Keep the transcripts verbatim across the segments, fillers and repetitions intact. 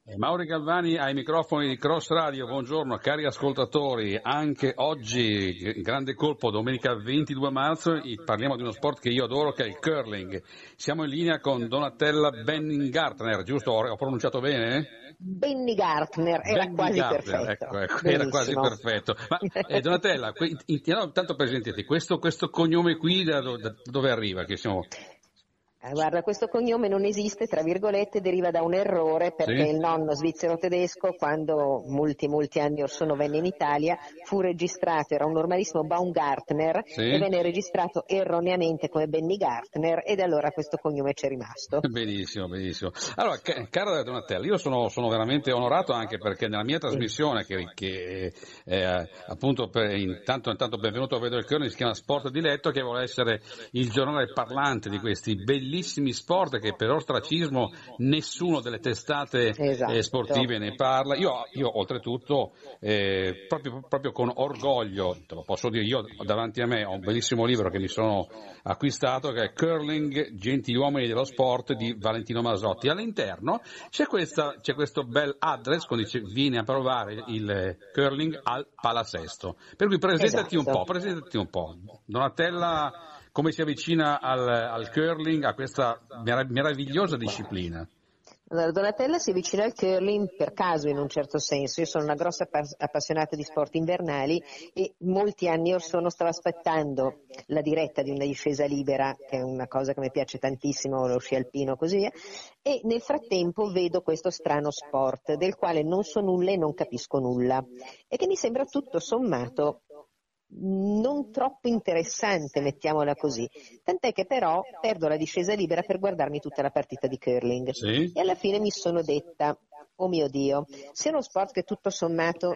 E Mauri Galvani ai microfoni di Cross Radio, buongiorno cari ascoltatori, anche oggi, grande colpo, domenica ventidue marzo, parliamo di uno sport che io adoro, che è il curling. Siamo in linea con Donatella Benningartner, giusto? Ho pronunciato bene? Benningartner, era Benny quasi Gartner, perfetto. ecco, ecco, era quasi perfetto. Ma eh, Donatella, intanto presentati, questo, questo cognome qui da, da dove arriva? Che siamo... Eh, guarda, questo cognome non esiste, tra virgolette, deriva da un errore perché Sì? il nonno svizzero-tedesco, quando molti molti anni or sono venne in Italia, fu registrato, era un normalissimo Baumgartner, Sì? e venne registrato erroneamente come Benningartner, ed allora questo cognome c'è rimasto. Benissimo, benissimo. Allora, ca- cara Donatella, io sono, sono veramente onorato anche perché nella mia trasmissione, che, che eh, appunto per, intanto, intanto benvenuto a Vedo il Curling, si chiama Sport Diletto, che vuole essere il giornale parlante di questi bellissimi sport che per ostracismo nessuno delle testate Esatto. eh, sportive ne parla. Io, io oltretutto, eh, proprio, proprio con orgoglio, te lo posso dire, io davanti a me ho un bellissimo libro che mi sono acquistato, che è Curling, Gentiluomini dello Sport di Valentino Masotti. All'interno c'è, questa, c'è questo bel address con dice vieni a provare il curling al Palasesto. Per cui presentati Esatto. un po', presentati un po'. Donatella, come si avvicina al, al curling, a questa merav- meravigliosa disciplina? Allora, Donatella si avvicina al curling per caso, in un certo senso. Io sono una grossa appassionata di sport invernali e molti anni or sono stavo aspettando la diretta di una discesa libera, che è una cosa che mi piace tantissimo, lo sci alpino così via, e nel frattempo vedo questo strano sport del quale non so nulla e non capisco nulla e che mi sembra tutto sommato non troppo interessante, mettiamola così, tant'è che però perdo la discesa libera per guardarmi tutta la partita di curling. Sì? E alla fine mi sono detta, oh mio Dio, se è uno sport che tutto sommato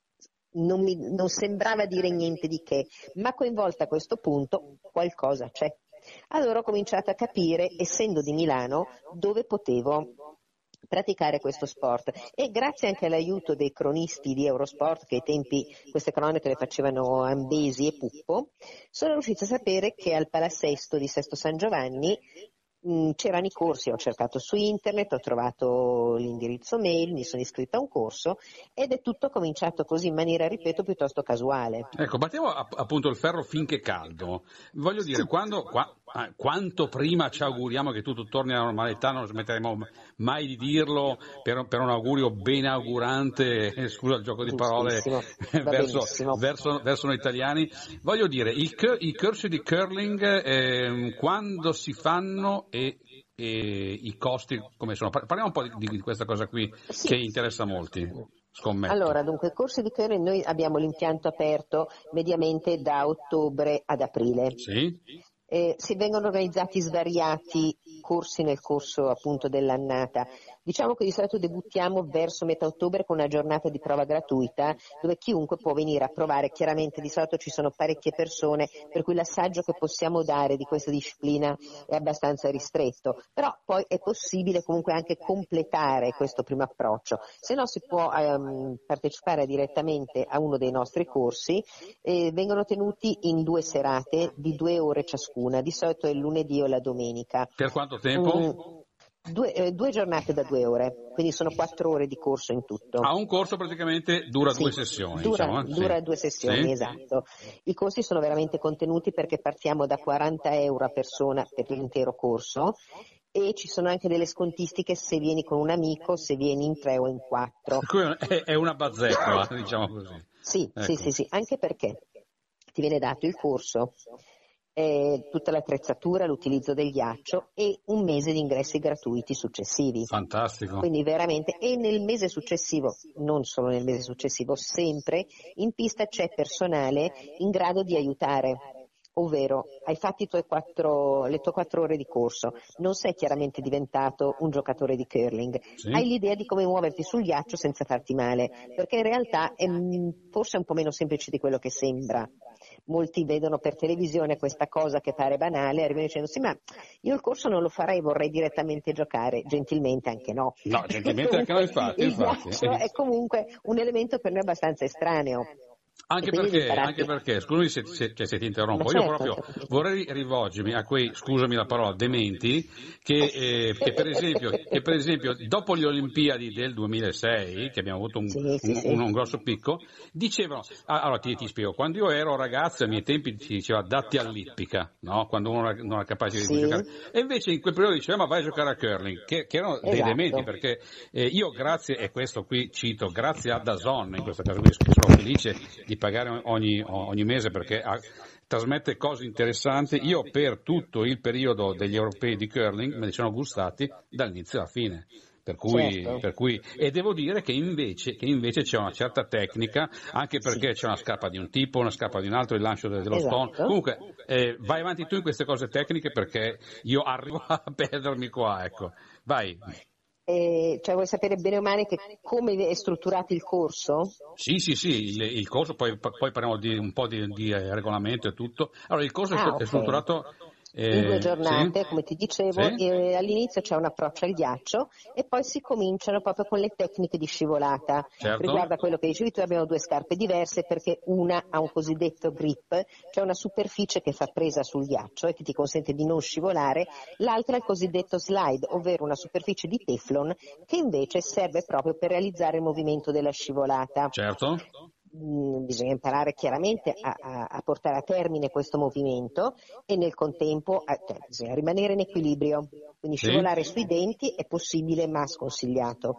non, mi, non sembrava dire niente di che, ma coinvolta a questo punto qualcosa c'è. Allora ho cominciato a capire, essendo di Milano, dove potevo praticare questo sport, e grazie anche all'aiuto dei cronisti di Eurosport, che ai tempi queste cronache le facevano Ambesi e Puppo, sono riuscita a sapere che al Palasesto di Sesto San Giovanni mh, c'erano i corsi. Ho cercato su internet, ho trovato l'indirizzo mail, mi sono iscritta a un corso ed è tutto cominciato così in maniera, ripeto, piuttosto casuale. Ecco, battiamo appunto il ferro finché caldo. Voglio dire, quando, qua, quanto prima ci auguriamo che tutto torni alla normalità, non smetteremo mai di dirlo, per, per un augurio benaugurante, eh, scusa il gioco di parole, verso, verso, verso noi italiani. Voglio dire, il, i corsi di curling, eh, quando si fanno e, e i costi come sono? Parliamo un po' di, di questa cosa qui, sì, che interessa a molti. Scommetto. Allora, dunque, corsi di curling, noi abbiamo l'impianto aperto mediamente da ottobre ad aprile. Sì. Eh, si vengono organizzati svariati corsi nel corso appunto dell'annata. Diciamo che di solito debuttiamo verso metà ottobre con una giornata di prova gratuita dove chiunque può venire a provare. Chiaramente di solito ci sono parecchie persone, per cui l'assaggio che possiamo dare di questa disciplina è abbastanza ristretto, però poi è possibile comunque anche completare questo primo approccio. Se no si può ehm, partecipare direttamente a uno dei nostri corsi. Eh, vengono tenuti in due serate di due ore ciascuna, di solito è il lunedì o la domenica. Per quanto tempo? Mm, Due, eh, due giornate da due ore, quindi sono quattro ore di corso in tutto. Ah, un corso praticamente dura sì, due sessioni. Dura, diciamo, eh? dura sì. due sessioni, sì. esatto. I corsi sono veramente contenuti perché partiamo da quaranta euro a persona per l'intero corso e ci sono anche delle scontistiche se vieni con un amico, se vieni in tre o in quattro. È, è una bazzeccola, diciamo così. Sì, ecco. sì, sì, sì, anche perché ti viene dato il corso, Eh, tutta l'attrezzatura, l'utilizzo del ghiaccio e un mese di ingressi gratuiti successivi. Fantastico. Quindi veramente, e nel mese successivo, non solo nel mese successivo, sempre in pista c'è personale in grado di aiutare. Ovvero, hai fatto i tuoi quattro, le tue quattro ore di corso, non sei chiaramente diventato un giocatore di curling, sì. hai l'idea di come muoverti sul ghiaccio senza farti male, perché in realtà è forse un po' meno semplice di quello che sembra. Molti vedono per televisione questa cosa che pare banale, arrivano dicendo sì, ma io il corso non lo farei, vorrei direttamente giocare. Gentilmente anche no. No, gentilmente anche no, infatti. Il infatti. ghiaccio è comunque un elemento per noi abbastanza estraneo. Anche perché, anche perché, scusami se, se, cioè, se ti interrompo, certo, io proprio vorrei rivolgermi a quei, scusami la parola, dementi, che, eh, che, per esempio, che per esempio dopo le Olimpiadi del duemilasei, che abbiamo avuto un, sì, sì, un, sì. un, un grosso picco, dicevano, ah, allora ti, ti spiego, quando io ero ragazzo ai miei tempi si diceva datti all'ippica, no? Quando uno non era capace sì. di giocare, e invece in quel periodo diceva ma vai a giocare a curling, che, che erano dei Esatto. dementi, perché eh, io grazie, e questo qui cito, grazie a DAZN, in questo caso qui sono felice di pagare ogni, ogni mese perché ha, trasmette cose interessanti. Io per tutto il periodo degli europei di curling me li sono gustati dall'inizio alla fine. Per cui, certo. per cui, e devo dire che invece, che invece c'è una certa tecnica, anche perché sì. c'è una scarpa di un tipo, una scarpa di un altro, il lancio dello esatto. stone. Comunque, eh, vai avanti tu in queste cose tecniche perché io arrivo a perdermi qua, ecco. Vai. Eh, cioè vuoi sapere bene o male che come è strutturato il corso? Sì, sì, sì, il, il corso, poi, poi parliamo di un po' di, di regolamento e tutto. Allora, il corso Ah, è, è ok. strutturato... In due Eh, giornate, sì? come ti dicevo, Sì? e all'inizio c'è un approccio al ghiaccio e poi si cominciano proprio con le tecniche di scivolata. Certo. Riguardo a quello che dicevi tu, abbiamo due scarpe diverse perché una ha un cosiddetto grip, cioè una superficie che fa presa sul ghiaccio e che ti consente di non scivolare, l'altra è il cosiddetto slide, ovvero una superficie di teflon che invece serve proprio per realizzare il movimento della scivolata. Certo. Bisogna imparare chiaramente a, a, a portare a termine questo movimento e nel contempo a, cioè, bisogna rimanere in equilibrio, quindi Sì. scivolare sui denti è possibile ma sconsigliato.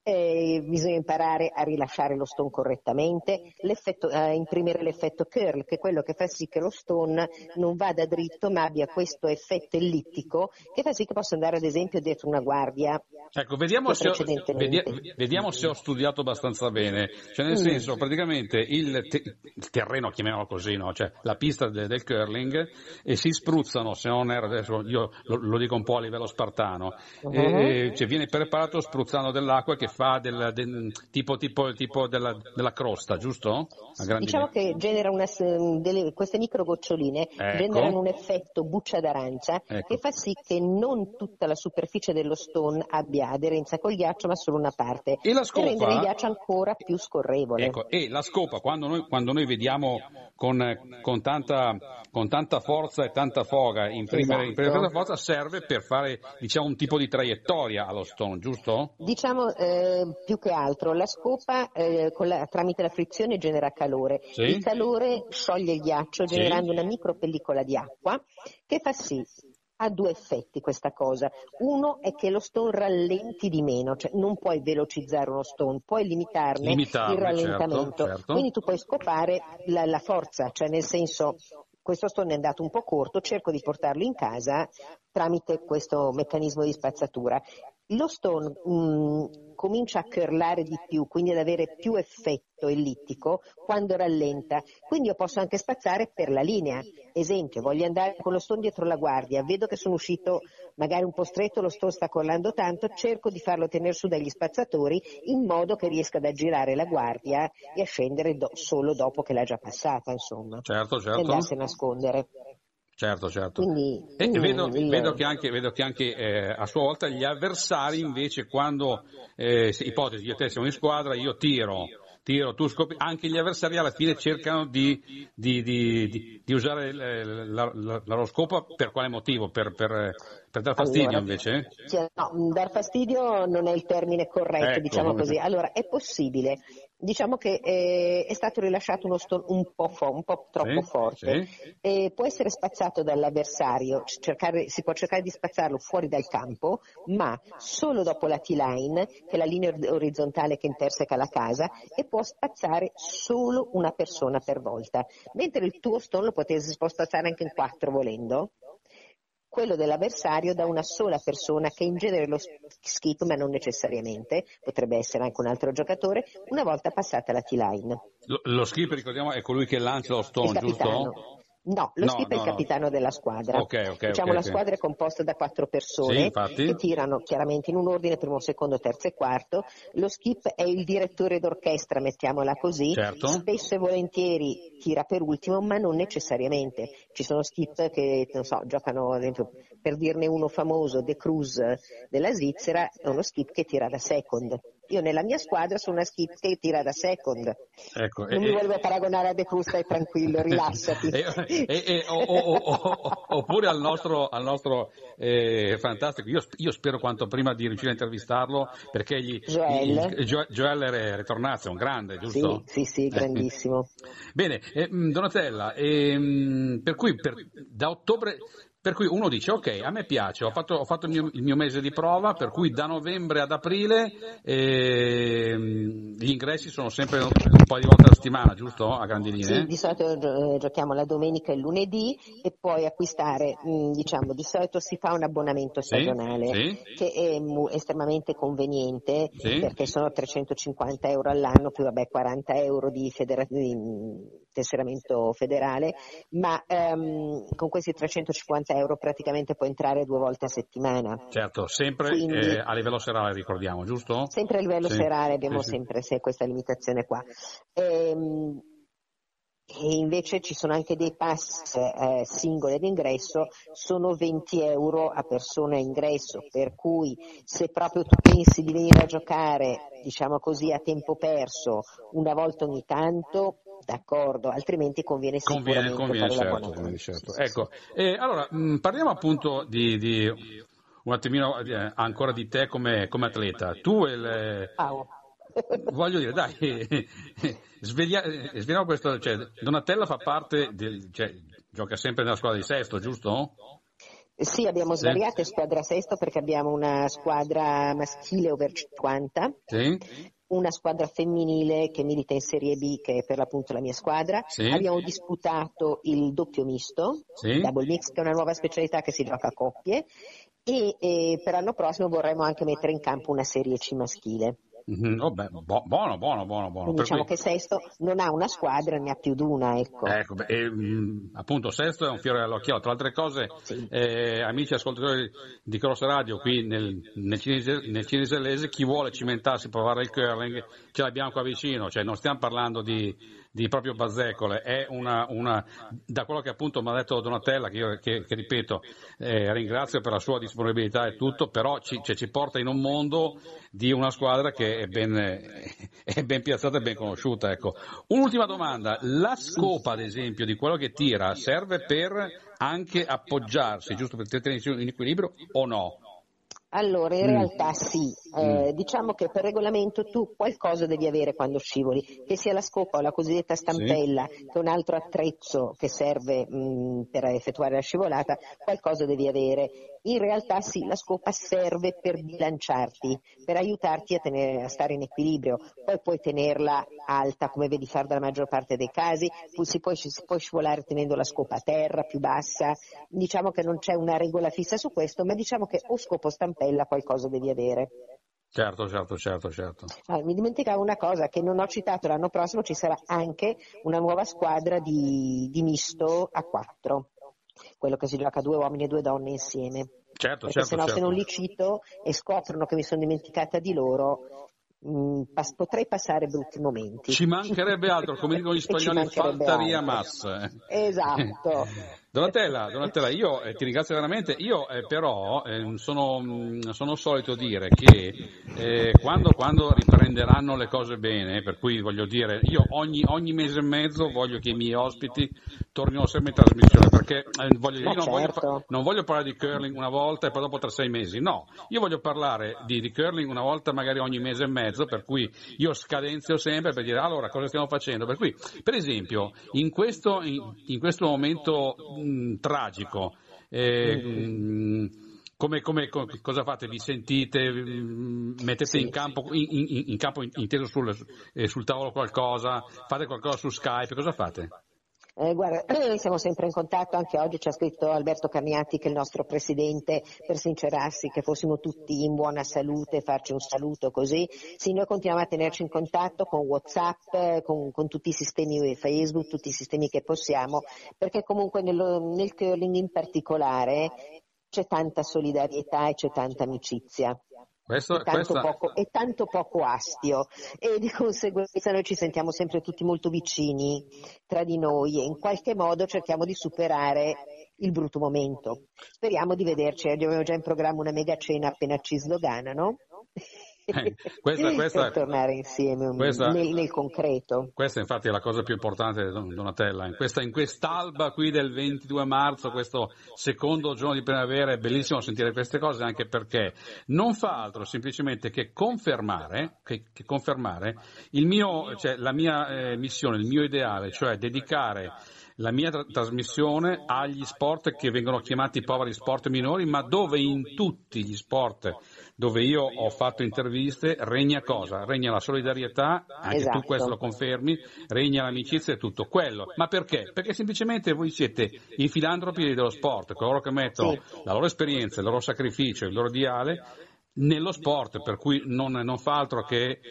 Eh, bisogna imparare a rilasciare lo stone correttamente, l'effetto, a imprimere l'effetto curl, che è quello che fa sì che lo stone non vada dritto ma abbia questo effetto ellittico che fa sì che possa andare ad esempio dietro una guardia. Ecco, vediamo se, ho, precedentemente. vediamo se ho studiato abbastanza bene, cioè nel Mm. senso praticamente il, te, il terreno, chiamiamolo così, no? Cioè la pista de, del curling e si spruzzano, se non era adesso io lo, lo dico un po' a livello spartano, Uh-huh. e, cioè viene preparato spruzzando dell'acqua che fa del, del, tipo, tipo, tipo della, della crosta, giusto? A grandi Diciamo che genera una, delle, queste micro goccioline ecco. generano un effetto buccia d'arancia ecco. che fa sì che non tutta la superficie dello stone abbia aderenza col ghiaccio ma solo una parte, e la per rendere il scopa, ghiaccio ancora più scorrevole. ecco, e la scopa quando noi, quando noi vediamo con, con, tanta, con tanta forza e tanta foga imprimere, esatto. imprimere tanta forza serve per fare diciamo un tipo di traiettoria allo stone, giusto? Diciamo eh, più che altro la scopa eh, con la, tramite la frizione genera calore, Sì. il calore scioglie il ghiaccio generando sì. una micropellicola di acqua che fa sì, ha due effetti questa cosa, uno è che lo stone rallenti di meno, cioè non puoi velocizzare uno stone, puoi limitarne Limitarne, il rallentamento, certo, certo. quindi tu puoi scopare la, la forza, cioè nel senso questo stone è andato un po' corto, cerco di portarlo in casa tramite questo meccanismo di spazzatura. Lo stone mh, comincia a curlare di più, quindi ad avere più effetto ellittico quando rallenta, quindi io posso anche spazzare per la linea. Esempio, voglio andare con lo stone dietro la guardia, vedo che sono uscito magari un po' stretto, lo stone sta collando tanto, cerco di farlo tenere su dagli spazzatori in modo che riesca ad aggirare la guardia e a scendere do- solo dopo che l'ha già passata, insomma, Certo, certo. e andarsi a nascondere. Certo, certo. Quindi, E mm, vedo, il... vedo che anche, vedo che anche eh, a sua volta gli avversari invece quando, eh, ipotesi, io e te siamo in squadra, io tiro, tiro, tu scopi, anche gli avversari alla fine cercano di, di, di, di, di usare la, la, la, lo scopo per quale motivo? Per, per, per dar fastidio allora, invece? Cioè, no, dar fastidio non è il termine corretto, Ecco. diciamo così. Allora, è possibile. Diciamo che eh, è stato rilasciato uno stone un po', fo- un po' troppo Sì, forte, sì. e può essere spazzato dall'avversario, cercare, si può cercare di spazzarlo fuori dal campo, ma solo dopo la T-line, che è la linea orizzontale che interseca la casa, e può spazzare solo una persona per volta, mentre il tuo stone lo potete, si può spazzare anche in quattro volendo. Quello dell'avversario da una sola persona, che in genere lo skip, ma non necessariamente, potrebbe essere anche un altro giocatore, una volta passata la T-line. Lo, lo skip, ricordiamo, è colui che lancia lo stone, Il capitano. giusto? No, lo No, skip è no, il no. capitano della squadra. Ok, ok, Diciamo ok, la ok. squadra è composta da quattro Sì, persone infatti. che tirano chiaramente in un ordine, primo, secondo, terzo e quarto. Lo skip è il direttore d'orchestra, mettiamola così. Certo. Spesso e volentieri tira per ultimo, ma non necessariamente. Ci sono skip che, non so, giocano, ad esempio, per dirne uno famoso, De Cruz della Svizzera, è uno skip che tira da second. io nella mia squadra sono una skip che tira da second. Ecco, non e, mi volevo paragonare a De Cruz, stai tranquillo, rilassati. E, e, e, o, o, o, oppure al nostro, al nostro eh, fantastico, io, io spero quanto prima di riuscire a intervistarlo, perché gli, Joel, il, Gio, Joel Retornazio è un grande, giusto? Sì, sì, sì, grandissimo. Eh. Bene, eh, Donatella, eh, per cui per, da ottobre... Per cui uno dice, ok, a me piace, ho fatto, ho fatto il, mio, il mio mese di prova, per cui da novembre ad aprile eh, gli ingressi sono sempre un po' di volte alla settimana, giusto? A grandi linee? Sì, di solito gio- giochiamo la domenica e il lunedì e poi acquistare, mh, diciamo, di solito si fa un abbonamento stagionale sì, sì, che è mu- estremamente conveniente sì. perché sono trecentocinquanta euro all'anno più vabbè quaranta euro di, federa- di mh, tesseramento federale, ma ehm, con questi trecentocinquanta euro praticamente può entrare due volte a settimana. Certo, sempre Quindi, eh, a livello serale, ricordiamo, giusto? sempre a livello Sì, serale abbiamo sì, sì. sempre se, questa limitazione qua. Ehm, E invece ci sono anche dei pass eh, singoli d'ingresso, sono venti euro a persona ingresso, per cui se proprio tu pensi di venire a giocare, diciamo così, a tempo perso una volta ogni tanto, d'accordo, altrimenti conviene Conviene, sicuramente conviene fare certo, l'abbonamento. conviene Sì, certo. sì, sì. Ecco, eh, allora mh, parliamo appunto di, di un attimino eh, ancora di te come, come atleta. Tu il, eh, Ciao. voglio dire, dai, sveglia, eh, sveliamo questo, cioè, Donatella fa parte, del, cioè, gioca sempre nella squadra di Sesto, giusto? Sì, abbiamo Sì, svariate squadre a Sesto perché abbiamo una squadra maschile over cinquanta, sì, una squadra femminile che milita in Serie B, che è per l'appunto la mia squadra. sì, Abbiamo disputato il doppio misto, sì. double mix, che è una nuova specialità che si gioca a coppie, e, e per l'anno prossimo vorremmo anche mettere in campo una Serie C maschile. Mhm, oh, beh, bu- buono, buono, buono, buono. Quindi Per diciamo cui, che Sesto non ha una squadra, ne ha più di una, ecco. ecco, beh, e, mh, appunto Sesto è un fiore all'occhiello. Tra altre cose, Sì. eh, amici ascoltatori di Cross Radio, qui nel, nel, cinese, nel cinesellese, chi vuole cimentarsi, provare il curling, ce l'abbiamo qua vicino, cioè non stiamo parlando di, di proprio bazzecole, è una, una, da quello che appunto mi ha detto Donatella, che, io, che, che ripeto, eh, ringrazio per la sua disponibilità e tutto, però ci, cioè, ci porta in un mondo di una squadra che è ben, è ben piazzata e ben conosciuta. Ecco. Un'ultima domanda, la scopa ad esempio di quello che tira serve per anche appoggiarsi, giusto per tenere in equilibrio o no? Allora, in Mm. realtà sì, Mm. eh, diciamo che per regolamento tu qualcosa devi avere quando scivoli, che sia la scopa o la cosiddetta Sì. stampella, che è un altro attrezzo che serve mh, per effettuare la scivolata, qualcosa devi avere. In realtà sì, la scopa serve per bilanciarti, per aiutarti a, tenere, a stare in equilibrio, poi puoi tenerla alta come vedi fare dalla maggior parte dei casi, poi si, può, si può scivolare tenendo la scopa a terra, più bassa, diciamo che non c'è una regola fissa su questo, ma diciamo che o scopo o stampella qualcosa devi avere. Certo, certo, certo, certo. Ah, mi dimenticavo una cosa che non ho citato, l'anno prossimo ci sarà anche una nuova squadra di, di misto a quattro, quello che si gioca due uomini e due donne insieme, Certo, perché certo, sennò se non certo. li cito e scoprono che mi sono dimenticata di loro, mh, pas- potrei passare brutti momenti. Ci mancherebbe altro, come dicono gli E ci spagnoli, mancherebbe faltaria altro. más. Esatto. Donatella, Donatella, io eh, ti ringrazio veramente, io eh, però eh, sono, mh, sono solito dire che eh, quando, quando riprenderanno le cose bene, per cui voglio dire, io ogni, ogni mese e mezzo voglio che i miei ospiti tornino sempre in trasmissione, perché eh, voglio dire, Ma io non voglio, fa- certo. non voglio parlare di curling una volta e poi dopo tra sei mesi, no, io voglio parlare di, di curling una volta magari ogni mese e mezzo, per cui io scadenzio sempre per dire allora cosa stiamo facendo, per cui per esempio in questo, in, in questo momento mh, tragico, eh, mh, come, come, co- cosa fate? Vi sentite, mh, mettete in Sì. campo, in, in, in campo inteso sul, eh, sul tavolo qualcosa, fate qualcosa su Skype, cosa fate? Eh, guarda, siamo sempre in contatto, anche oggi ci ha scritto Alberto Carniati, che è il nostro presidente, per sincerarsi che fossimo tutti in buona salute, farci un saluto così. Sì, noi continuiamo a tenerci in contatto con WhatsApp, eh, con, con tutti i sistemi Facebook, tutti i sistemi che possiamo, perché comunque nello, nel curling in particolare c'è tanta solidarietà e c'è tanta amicizia. Questo, E tanto, questa, poco, e tanto poco astio, e di conseguenza noi ci sentiamo sempre tutti molto vicini tra di noi e in qualche modo cerchiamo di superare il brutto momento. Speriamo di vederci, abbiamo già in programma una mega cena appena ci sdoganano Eh, questa, questa, per tornare insieme questa, nel, nel concreto. Questa infatti è la cosa più importante, Donatella, in, questa, in quest'alba qui del ventidue marzo, questo secondo giorno di primavera, è bellissimo sentire queste cose, anche perché non fa altro semplicemente che confermare, che, che confermare il mio, cioè, la mia eh, missione, il mio ideale, cioè dedicare la mia tra- trasmissione agli sport che vengono chiamati poveri sport minori, ma dove in tutti gli sport dove io ho fatto interviste regna cosa? Regna la solidarietà, anche Esatto. tu questo lo confermi, regna l'amicizia e tutto quello. Ma perché? Perché semplicemente voi siete i filantropi dello sport, coloro che mettono Sì. la loro esperienza, il loro sacrificio, il loro ideale nello sport, per cui non, non fa altro che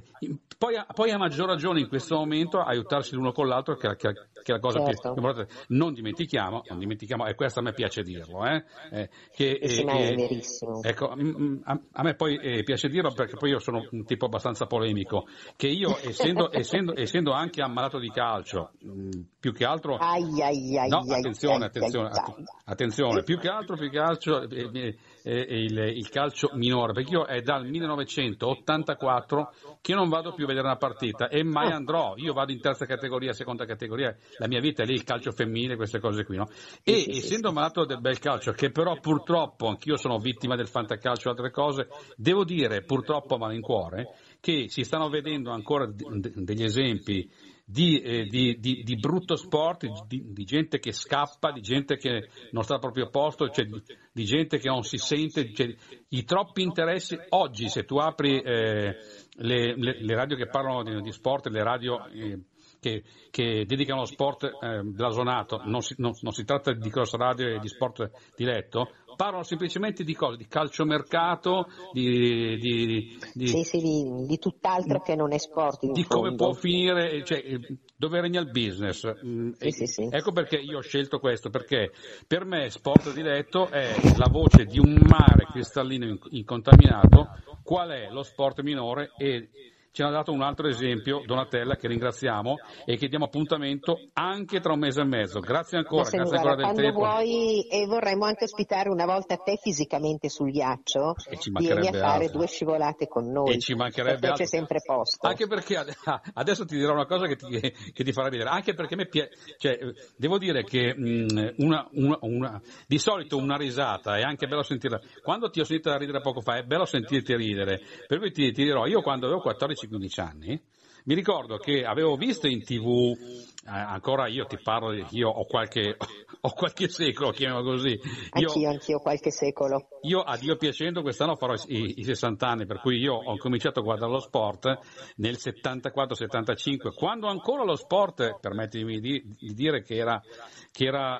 poi, poi a maggior ragione in questo momento aiutarsi l'uno con l'altro, che, che, che è la cosa certo. più importante. Non dimentichiamo, non dimentichiamo, e questo a me piace dirlo, eh, eh, che eh, sì, eh, ma è eh, verissimo. ecco, a, a me poi eh, piace dirlo perché poi io sono un tipo abbastanza polemico, che io essendo, essendo, essendo anche ammalato di calcio, mh, più che altro ai, ai, ai, no, ai, attenzione, ai, attenzione, ai, ai. attenzione, più che altro, più che altro eh, eh, eh, il, il calcio minore, perché io è dal millenovecentottantaquattro che non vado più a vedere una partita e mai andrò. Io vado in terza categoria, seconda categoria, la mia vita è lì, il calcio femminile, queste cose qui, no? E sì, sì, essendo sì. malato del bel calcio, che però purtroppo anch'io sono vittima del fantacalcio e altre cose, devo dire purtroppo a malincuore che si stanno vedendo ancora d- degli esempi Di, eh, di, di, di brutto sport, di, di gente che scappa, di gente che non sta al proprio posto, cioè di, di gente che non si sente, cioè, i troppi interessi. Oggi se tu apri eh, le, le, le radio che parlano di, di sport, le radio eh, che, che dedicano lo sport eh, blasonato, non si, non, non si tratta di cross radio e di sport diletto, parlano semplicemente di cosa? Di calciomercato, di, di, di, sì, sì, di, di tutt'altro che non è sport in di fondo. come può finire, cioè, dove regna il business. Sì, sì, sì. Ecco perché io ho scelto questo, perché per me sport diletto è la voce di un mare cristallino incontaminato. Qual è lo sport minore? E ci ha dato un altro esempio Donatella, che ringraziamo e che diamo appuntamento anche tra un mese e mezzo. Grazie ancora, se grazie guarda, ancora del quando tempo. Vuoi, e vorremmo anche ospitare una volta te fisicamente sul ghiaccio, E ci vieni a fare altro. due scivolate con noi. E ci mancherebbe per te altro. c'è sempre posto. Anche perché adesso ti dirò una cosa che ti, che ti farà ridere, anche perché mi piace, cioè, devo dire che mh, una, una, una, di solito una risata è anche bello sentirla. Quando ti ho sentito ridere poco fa è bello sentirti ridere, per cui ti, ti dirò, io quando avevo quattordici quindici anni mi ricordo che avevo visto in tv, eh, ancora io ti parlo, io ho qualche, ho qualche secolo, chiamiamolo così. Io, anch'io, anch'io qualche secolo. Io, a Dio piacendo, quest'anno farò i, i sessanta anni, per cui io ho cominciato a guardare lo sport nel settantaquattro settantacinque, quando ancora lo sport, permettimi di, di dire che era, che era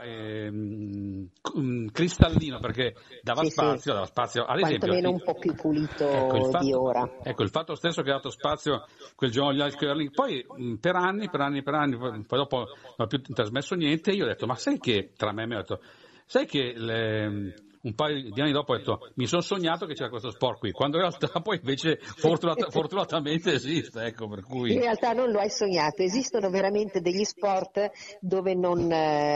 ehm, cristallino, perché dava sì, spazio, sì. dava spazio, ad esempio. Quantomeno un po' più pulito ecco, il fatto, di ora. Ecco, il fatto stesso che ha dato spazio quel giorno di ice curling, poi mh, per anni, per anni, per anni, poi, poi dopo non ho più trasmesso niente, io ho detto, ma sai che, tra me e me ho detto, sai che le, un paio di anni dopo ho detto, mi sono sognato che c'era questo sport qui, quando in realtà poi invece fortunat- fortunatamente esiste, ecco, per cui... In realtà non lo hai sognato, esistono veramente degli sport dove non,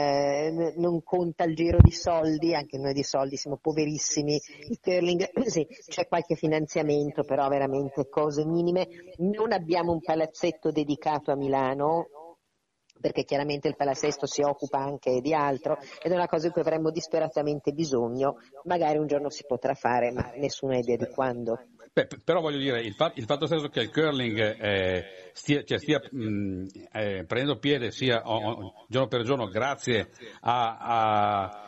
eh, non conta il giro di soldi, anche noi di soldi siamo poverissimi, il curling sì, c'è qualche finanziamento, però veramente cose minime, non abbiamo un palazzetto dedicato a Milano, perché chiaramente il palinsesto si occupa anche di altro ed è una cosa di cui avremmo disperatamente bisogno, magari un giorno si potrà fare, ma nessuno ha idea di quando. Beh, però voglio dire, il fatto, il fatto stesso che il curling eh, stia, cioè stia mh, eh, prendendo piede sia o, o, giorno per giorno grazie a, a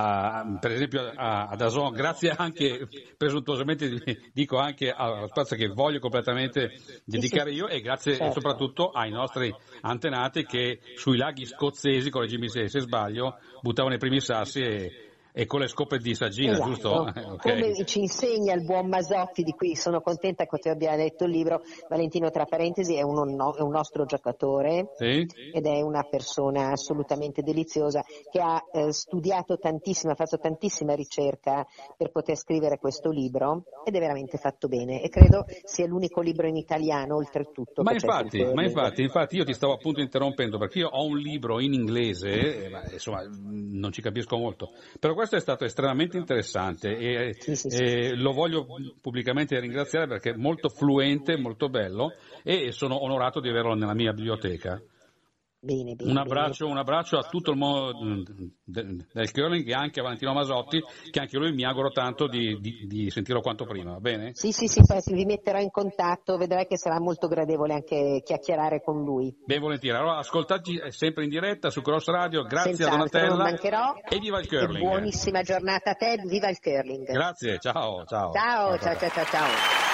A, per esempio a, a Dazon, grazie anche presuntuosamente dico anche allo spazio che voglio completamente dedicare io, e grazie certo. soprattutto ai nostri antenati che sui laghi scozzesi, correggimi se, se sbaglio, buttavano i primi sassi e, e con le scope di Sagina, esatto. giusto? Okay. Come ci insegna il buon Masotti, di cui sono contenta che tu abbia letto il libro. Valentino, tra parentesi, è un, è un nostro giocatore, sì? Ed è una persona assolutamente deliziosa che ha eh, studiato tantissimo, ha fatto tantissima ricerca per poter scrivere questo libro ed è veramente fatto bene e credo sia l'unico libro in italiano oltretutto. Ma che infatti, c'è ma infatti, infatti io ti stavo appunto interrompendo perché io ho un libro in inglese, eh, ma, insomma non ci capisco molto, però questo questo è stato estremamente interessante e, sì, sì, sì. e lo voglio pubblicamente ringraziare perché è molto fluente, molto bello e sono onorato di averlo nella mia biblioteca. Bene, bene, un, abbraccio, bene. un abbraccio a tutto il mondo del curling e anche a Valentino Masotti, che anche lui mi auguro tanto di, di, di sentirlo quanto prima, va bene? Sì, sì, sì, poi vi metterò in contatto, vedrai che sarà molto gradevole anche chiacchierare con lui. Ben volentieri. Allora ascoltaci sempre in diretta su Cross Radio, grazie Senz'altro, a Donatella non mancherò. e viva il curling. E buonissima giornata a te, viva il curling. Grazie, ciao, ciao. Ciao, ciao, ciao, ciao, ciao.